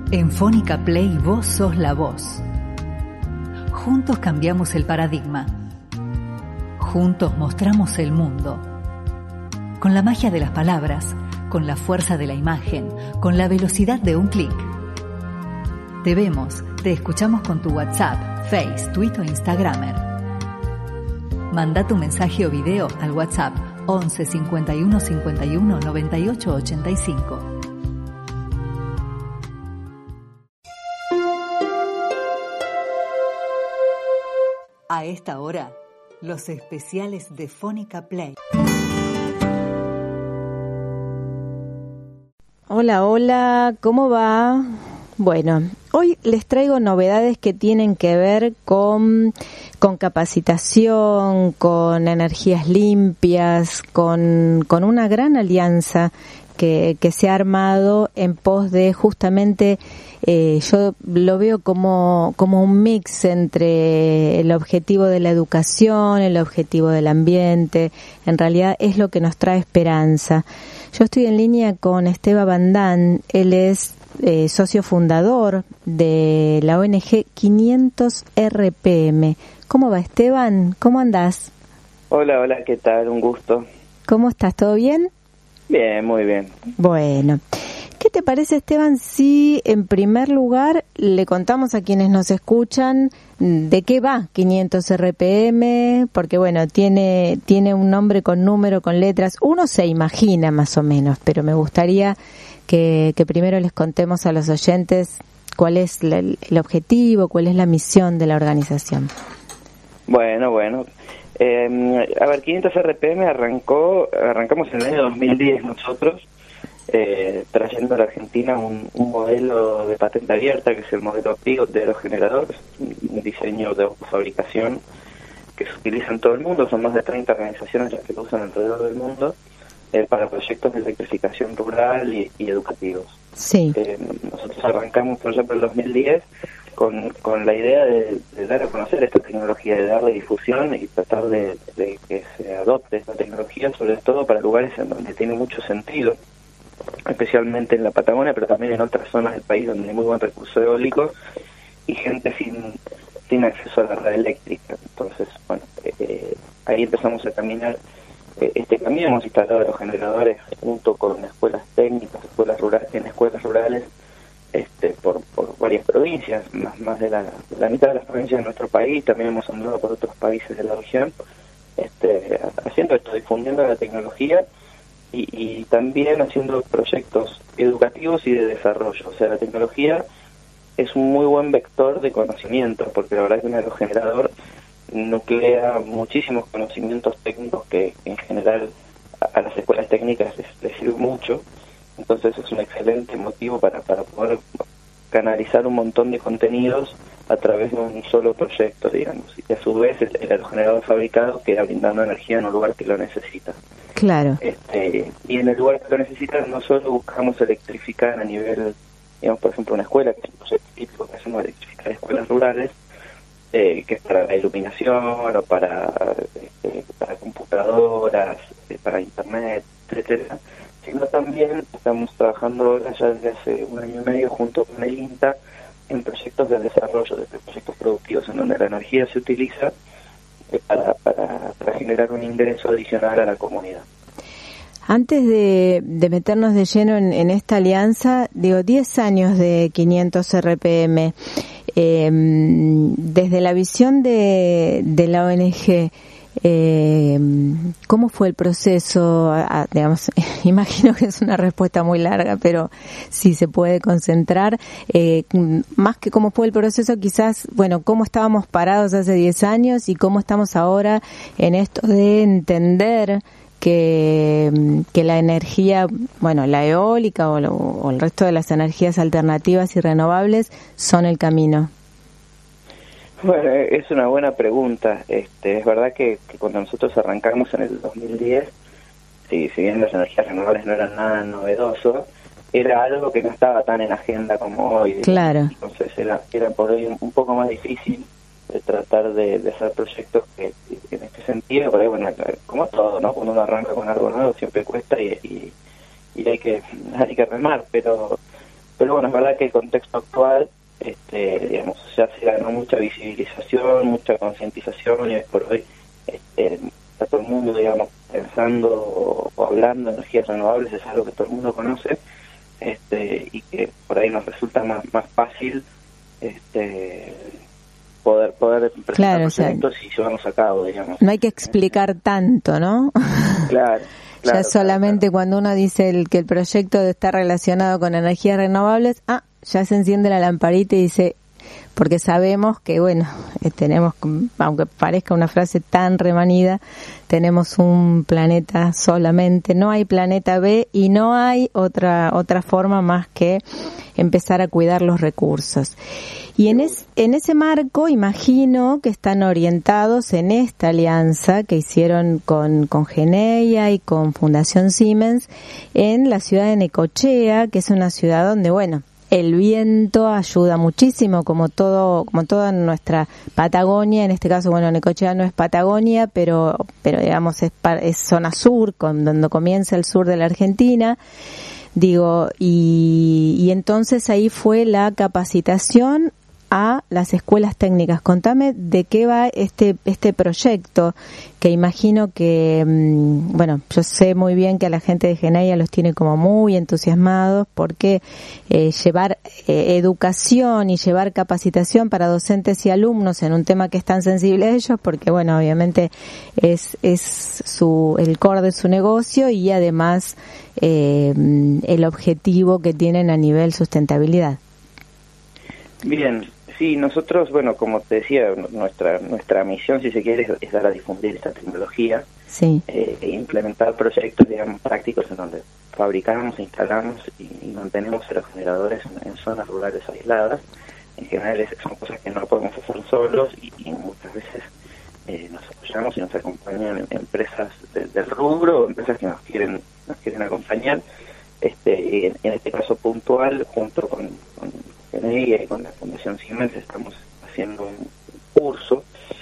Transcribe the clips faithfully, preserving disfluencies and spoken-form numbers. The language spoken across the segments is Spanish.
En Fónica Play vos sos la voz. Juntos cambiamos el paradigma. Juntos mostramos el mundo. Con la magia de las palabras, con la fuerza de la imagen, con la velocidad de un clic. Te vemos, te escuchamos con tu WhatsApp, Face, Twitter o Instagramer. Manda tu mensaje o video al WhatsApp once cincuenta y uno cincuenta y uno noventa y ocho ochenta y cinco. A esta hora, los especiales de Fónica Play. Hola, hola, ¿cómo va? Bueno, hoy les traigo novedades que tienen que ver con, con capacitación, con energías limpias, con, con una gran alianza que, que se ha armado en pos de justamente, eh, yo lo veo como, como un mix entre el objetivo de la educación, el objetivo del ambiente. En realidad es lo que nos trae esperanza. Yo estoy en línea con Esteban Bandán. Él es eh, socio fundador de la O N G quinientos R P M. ¿Cómo va, Esteban? ¿Cómo andás? Hola, hola, ¿qué tal? Un gusto. ¿Cómo estás? ¿Todo bien? Bien, muy bien. Bueno, ¿qué te parece, Esteban, si en primer lugar le contamos a quienes nos escuchan de qué va quinientos R P M? Porque bueno, tiene tiene un nombre con número, con letras. Uno se imagina más o menos, pero me gustaría que, que primero les contemos a los oyentes cuál es la, el objetivo, cuál es la misión de la organización. Bueno, bueno. Eh, a ver, quinientos R P M arrancó, arrancamos en el año dos mil diez nosotros, eh, trayendo a la Argentina un, un modelo de patente abierta, que es el modelo P I O de aerogenerador, un diseño de fabricación que se utiliza en todo el mundo. Son más de treinta organizaciones las que lo usan alrededor del mundo, eh, para proyectos de electrificación rural y, y educativos. Sí. Eh, nosotros arrancamos, por ejemplo, en el dos mil diez con, con la idea de, de dar a conocer esta tecnología, de darle difusión y tratar de, de que se adopte esta tecnología, sobre todo para lugares en donde tiene mucho sentido, especialmente en la Patagonia, pero también en otras zonas del país donde hay muy buen recurso eólico y gente sin, sin acceso a la red eléctrica. Entonces, bueno, eh, ahí empezamos a caminar eh, este camino. Hemos instalado los generadores junto con escuelas técnicas, escuelas rurales, en escuelas rurales, este, por, por varias provincias, más, más de la, la mitad de las provincias de nuestro país. También hemos andado por otros países de la región, este, haciendo esto, difundiendo la tecnología y, y también haciendo proyectos educativos y de desarrollo. O sea, la tecnología es un muy buen vector de conocimiento, porque la verdad es que un aerogenerador nuclea muchísimos conocimientos técnicos que en general a, a las escuelas técnicas les, les sirve mucho. Entonces es un excelente motivo para, para poder canalizar un montón de contenidos a través de un solo proyecto, digamos, y a su vez el, el aerogenerador fabricado queda brindando energía en un lugar que lo necesita. Claro. Este, y en el lugar que lo necesita no solo buscamos electrificar a nivel, digamos, por ejemplo, una escuela, que es un proyecto típico que hacemos, electrificar escuelas rurales, eh, que es para la iluminación o para, este, para computadoras, eh, para internet, etcétera, sino también estamos trabajando ahora ya desde hace un año y medio junto con el INTA en proyectos de desarrollo, de proyectos productivos, en donde la energía se utiliza eh, para, para, para generar un ingreso adicional a la comunidad. Antes de, de meternos de lleno en, en esta alianza, digo, diez años de quinientos R P M, eh, desde la visión de, de la O N G, Eh, ¿cómo fue el proceso? A, digamos, imagino que es una respuesta muy larga, pero si se puede concentrar, eh, más que cómo fue el proceso, quizás, bueno, cómo estábamos parados hace diez años y cómo estamos ahora en esto de entender que, que la energía, bueno, la eólica o, lo, o el resto de las energías alternativas y renovables son el camino. Bueno, es una buena pregunta. Este, es verdad que, que cuando nosotros arrancamos en el dos mil diez, si, si bien las energías renovables no eran nada novedoso, era algo que no estaba tan en agenda como hoy. Claro. Entonces era, era por hoy un, un poco más difícil de tratar de, de hacer proyectos que, que en este sentido, por ahí, bueno, como todo, ¿no? Cuando uno arranca con algo nuevo siempre cuesta y, y, y hay que hay que remar, pero pero bueno, es verdad que el contexto actual, este, digamos, ya se ganó mucha visibilización, mucha concientización, y hoy por hoy este, está todo el mundo, digamos, pensando o, o hablando de energías renovables, es algo que todo el mundo conoce, este, y que por ahí nos resulta más, más fácil este, poder poder presentar claro, proyectos, o sea, y llevarlos a cabo, digamos. No hay que explicar tanto, ¿no? Claro. Claro, ya solamente claro, claro. cuando uno dice el, que el proyecto está relacionado con energías renovables, ah, ya se enciende la lamparita y dice, porque sabemos que, bueno, eh, tenemos, aunque parezca una frase tan remanida, tenemos un planeta solamente, no hay planeta B y no hay otra otra forma más que empezar a cuidar los recursos. Y en, es, en ese marco, imagino que están orientados en esta alianza que hicieron con, con Geneia y con Fundación Siemens en la ciudad de Necochea, que es una ciudad donde, bueno, el viento ayuda muchísimo, como todo, como toda nuestra Patagonia. En este caso, bueno, Necochea no es Patagonia, pero, pero digamos es, es zona sur, con, donde comienza el sur de la Argentina. Digo, y, y entonces ahí fue la capacitación a las escuelas técnicas. Contame de qué va este este proyecto, que imagino que, bueno, yo sé muy bien que a la gente de Geneia los tiene como muy entusiasmados, porque eh, llevar eh, educación y llevar capacitación para docentes y alumnos en un tema que es tan sensible a ellos, porque, bueno, obviamente es es su el core de su negocio, y además eh, el objetivo que tienen a nivel sustentabilidad. Bien, sí, nosotros, bueno, como te decía, nuestra nuestra misión, si se quiere, es, es dar a difundir esta tecnología, sí. eh, e implementar proyectos, digamos, prácticos en donde fabricamos, instalamos y, y mantenemos aerogeneradores en, en zonas rurales aisladas. En general es, son cosas que no podemos hacer solos, y, y muchas veces eh, nos apoyamos y nos acompañan empresas de, del rubro, o empresas que nos quieren nos quieren acompañar. Este, en, en este caso puntual, junto con, con Geneia y con la Fundación Siemens, estamos haciendo un curso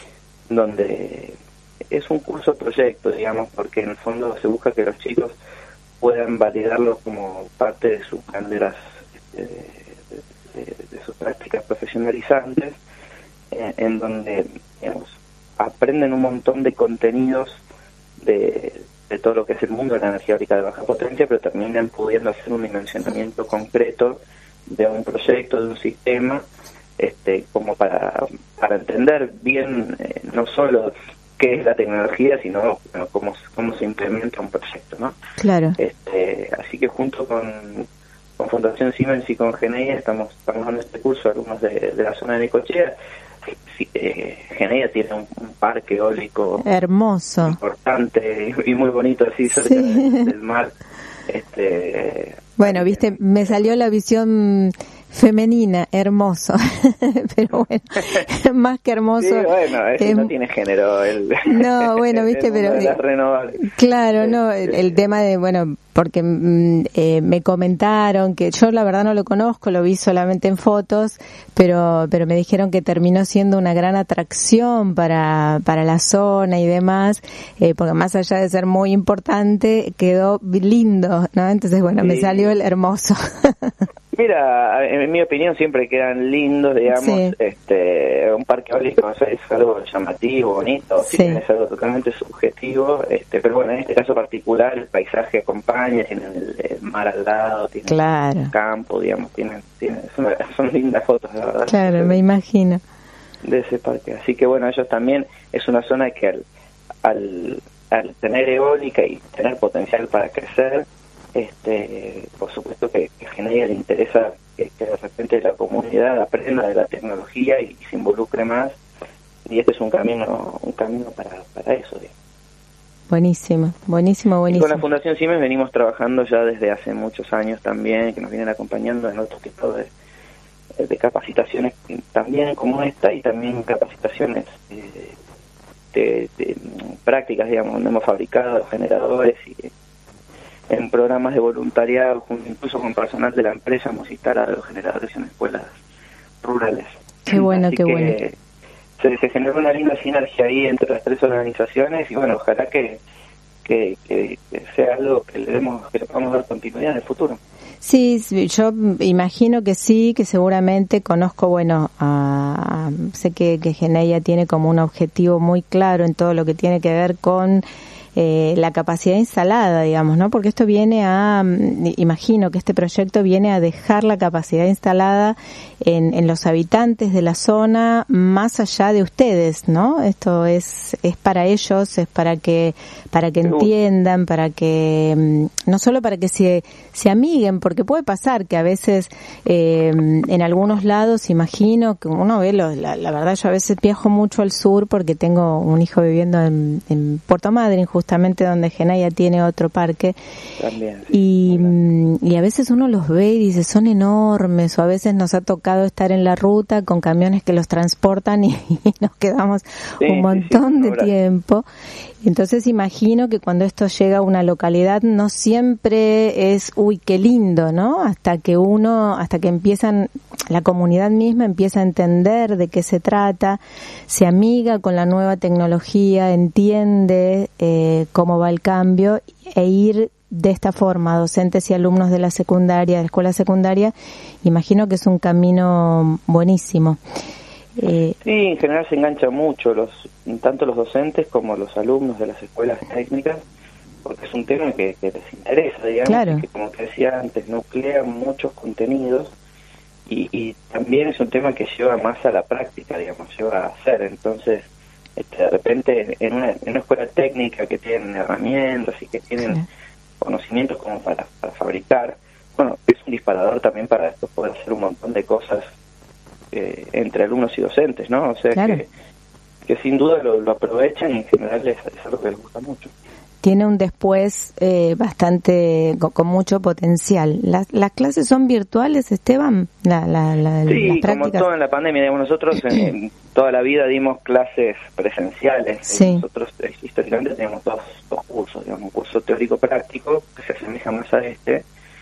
donde es un curso proyecto, digamos, porque en el fondo se busca que los chicos puedan validarlo como parte de sus banderas, este, de, de, de sus prácticas profesionalizantes, eh, en donde, digamos, aprenden un montón de contenidos de de todo lo que es el mundo de la energía eólica de baja potencia, pero terminan pudiendo hacer un dimensionamiento concreto de un proyecto, de un sistema, este, como para para entender bien, eh, no solo qué es la tecnología, sino bueno, cómo cómo se implementa un proyecto, ¿no? Claro. Este, así que junto con, con Fundación Siemens y con Geneia estamos, estamos dando este curso a alumnos de, de la zona de Necochea. Eh, Geneia tiene un, un parque eólico hermoso, importante y muy bonito, así cerca sí. del, del mar. Este, bueno, viste, me salió la visión femenina, hermoso, pero bueno, más que hermoso. Sí, bueno, eso eh, no tiene género. El, no, bueno, viste, pero claro, no, el, el tema de, bueno, porque eh, me comentaron que yo la verdad no lo conozco, lo vi solamente en fotos, pero pero me dijeron que terminó siendo una gran atracción para para la zona y demás, eh, porque más allá de ser muy importante, quedó lindo, ¿no? Entonces, bueno, sí. Me salió el hermoso. Mira, en mi opinión siempre quedan lindos, digamos, sí. este, un parque eólico es algo llamativo, bonito, sí. Es algo totalmente subjetivo, este, pero bueno, en este caso particular el paisaje acompaña, tienen el, el mar al lado, tienen claro. el campo, digamos, tienen, tienen son, son lindas fotos, la verdad. Claro, me imagino. De ese parque, así que bueno, ellos también, es una zona que al, al, al tener eólica y tener potencial para crecer, este por supuesto que, que a Geneia le interesa que, que de repente la comunidad aprenda de la tecnología y, y se involucre más, y este es un camino un camino para, para eso, digamos. Buenísimo, buenísimo, buenísimo. Y con la Fundación Siemens venimos trabajando ya desde hace muchos años también, que nos vienen acompañando en otro tipo de, de capacitaciones también como esta, y también capacitaciones eh, de, de, de prácticas, digamos, donde hemos fabricado generadores y en programas de voluntariado, incluso con personal de la empresa, hemos instalado los generadores en escuelas rurales. Qué bueno, Así qué que bueno. Se, se generó una linda sinergia ahí entre las tres organizaciones, y bueno, ojalá que, que, que, que sea algo que le demos, que le podamos dar continuidad en el futuro. Sí, yo imagino que sí, que seguramente conozco, bueno, a, a, sé que, que Geneia tiene como un objetivo muy claro en todo lo que tiene que ver con eh, la capacidad instalada, digamos, ¿no? Porque esto viene a, imagino que este proyecto viene a dejar la capacidad instalada en, en los habitantes de la zona más allá de ustedes, ¿no? Esto es es para ellos, es para que para que entiendan, para que no solo para que se se amiguen, porque puede pasar que a veces eh, en algunos lados, imagino que uno ve los, la, la verdad yo a veces viajo mucho al sur porque tengo un hijo viviendo en, en Puerto Madryn, justamente donde Geneia tiene otro parque. También, sí. y, y a veces uno los ve y dice son enormes, o a veces nos ha tocado estar en la ruta con camiones que los transportan y, y nos quedamos sí, un montón sí, sí, de tiempo. Entonces imagino que cuando esto llega a una localidad no siempre es, uy, qué lindo, ¿no? Hasta que uno, hasta que empiezan, la comunidad misma empieza a entender de qué se trata, se amiga con la nueva tecnología, entiende eh, cómo va el cambio e ir de esta forma, docentes y alumnos de la secundaria, de la escuela secundaria, imagino que es un camino buenísimo. Eh, sí, en general se engancha mucho, los tanto los docentes como los alumnos de las escuelas técnicas, porque es un tema que, que les interesa, digamos, claro. y que, como te decía antes, nuclea muchos contenidos y, y también es un tema que lleva más a la práctica, digamos, lleva a hacer. Entonces, este, de repente, en una, en una escuela técnica que tienen herramientas y que tienen sí. conocimientos como para, para fabricar, bueno, es un disparador también para después poder hacer un montón de cosas Eh, entre alumnos y docentes, ¿no? O sea, claro. que, que sin duda lo, lo aprovechan y en general es, es algo que les gusta mucho. Tiene un después eh, bastante, con, con mucho potencial. ¿Las, las clases son virtuales, Esteban? La, la, la, sí, las como todo en la pandemia, digamos, nosotros en, en toda la vida dimos clases presenciales. Sí. Nosotros eh, históricamente tenemos dos, dos cursos, digamos, un curso teórico-práctico que se asemeja más a este,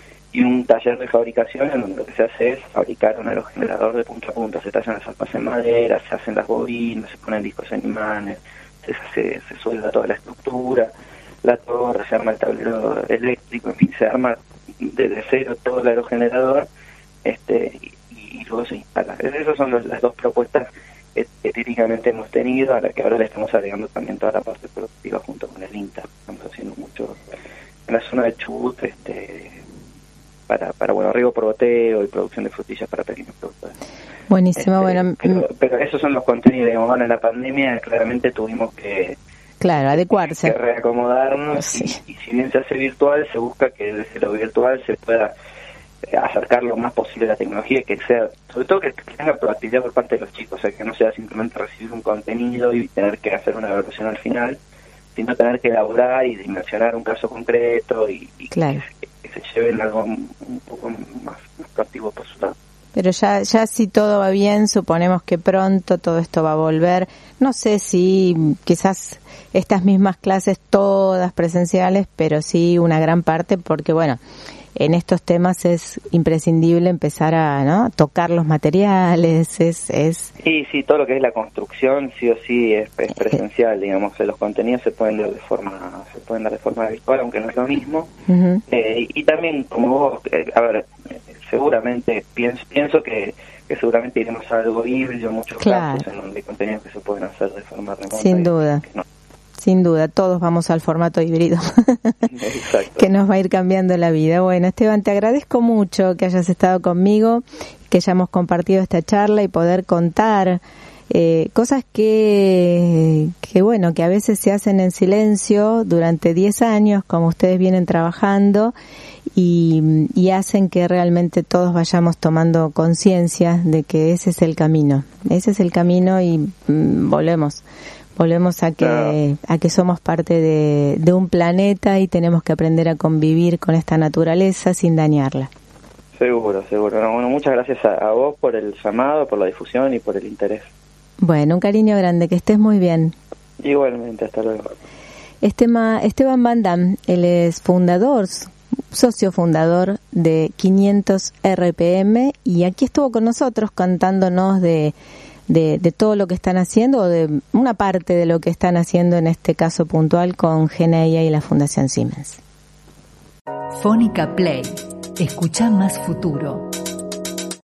y un taller de fabricación en donde lo que se hace es fabricar un aerogenerador de punta a punta. Se tallan las aspas en madera, se hacen las bobinas, se ponen discos en imanes, se, se, se suelda toda la estructura, la torre, se arma el tablero eléctrico, en fin, se arma desde cero todo el aerogenerador este, y, y luego se instala. Esas son los, las dos propuestas que, que típicamente hemos tenido, a la que ahora le estamos agregando también toda la parte productiva junto con el INTA. Estamos haciendo mucho en la zona de Chubut, este para, para bueno, riego por goteo y producción de frutillas para pequeños productores. Buenísimo, este, bueno. Pero, pero esos son los contenidos, digamos, bueno, en la pandemia claramente tuvimos que... Claro, adecuarse. Que reacomodarnos sí. y, y si bien se hace virtual, se busca que desde lo virtual se pueda eh, acercar lo más posible a la tecnología, que sea, sobre todo que, que tenga proactividad por parte de los chicos, o sea, que no sea simplemente recibir un contenido y tener que hacer una evaluación al final, sino tener que elaborar y dimensionar un caso concreto y, y claro. que, que se lleven algo un, un poco más, más proactivo por su lado. Pero ya, ya si todo va bien, suponemos que pronto todo esto va a volver. No sé si quizás estas mismas clases todas presenciales, pero sí una gran parte, porque bueno, en estos temas es imprescindible empezar a, ¿no?, tocar los materiales, es, es... Sí, sí, todo lo que es la construcción sí o sí es, es presencial, digamos, los contenidos se pueden dar de forma, se pueden dar de forma virtual, aunque no es lo mismo. Uh-huh. eh, y también, como vos, eh, a ver, seguramente, pienso, pienso que, que seguramente iremos a algo híbrido, muchos claro. casos en donde hay contenidos que se pueden hacer de forma remota. Sin duda. No. Sin duda, todos vamos al formato híbrido, que nos va a ir cambiando la vida. Bueno, Esteban, te agradezco mucho que hayas estado conmigo, que hayamos compartido esta charla y poder contar eh, cosas que, que, bueno, que a veces se hacen en silencio durante diez años, como ustedes vienen trabajando, y, y hacen que realmente todos vayamos tomando conciencia de que ese es el camino. Ese es el camino y mm, volvemos. Volvemos a que no. a que somos parte de, de un planeta y tenemos que aprender a convivir con esta naturaleza sin dañarla. Seguro, seguro. No, bueno, muchas gracias a, a vos por el llamado, por la difusión y por el interés. Bueno, un cariño grande, que estés muy bien. Igualmente, hasta luego. Estema, Esteban Van Damme, él es fundador, socio fundador de quinientos R P M y aquí estuvo con nosotros contándonos de de, de todo lo que están haciendo, o de una parte de lo que están haciendo en este caso puntual con Geneia y la Fundación Siemens. Fónica Play. Escucha más futuro.